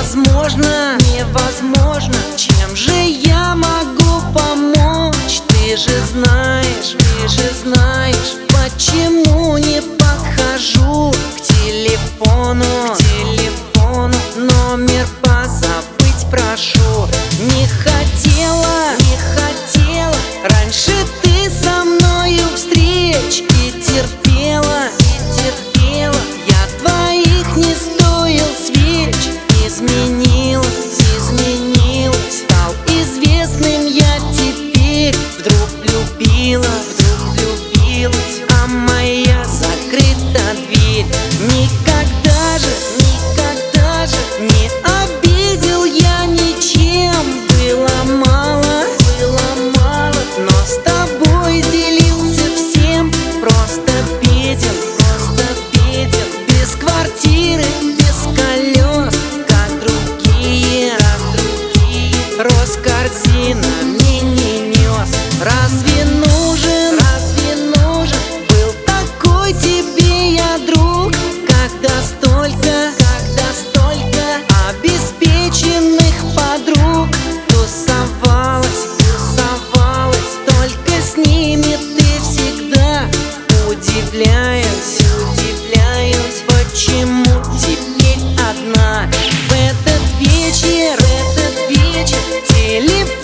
невозможно, невозможно. Чем же я могу помочь? Ты же знаешь, почему не подхожу к телефону, номер позабыть прошу. Не хотела раньше ты со мною встреч и терпела. Я твоих не стоил свеч. Изменилась, стал известным я теперь. Вдруг влюбилась, а моя закрыта дверь. Никогда же не обидел я ничем. Было мало, но с тобой делился всем. Просто беден, без квартиры, без колес, как другие. Рос корзинами не нес. Разве нужен был такой тебе я друг, когда столько обеспеченных подруг? Тусовалась, только с ними ты всегда. Удивляюсь, почему теперь одна. В этот вечер телефон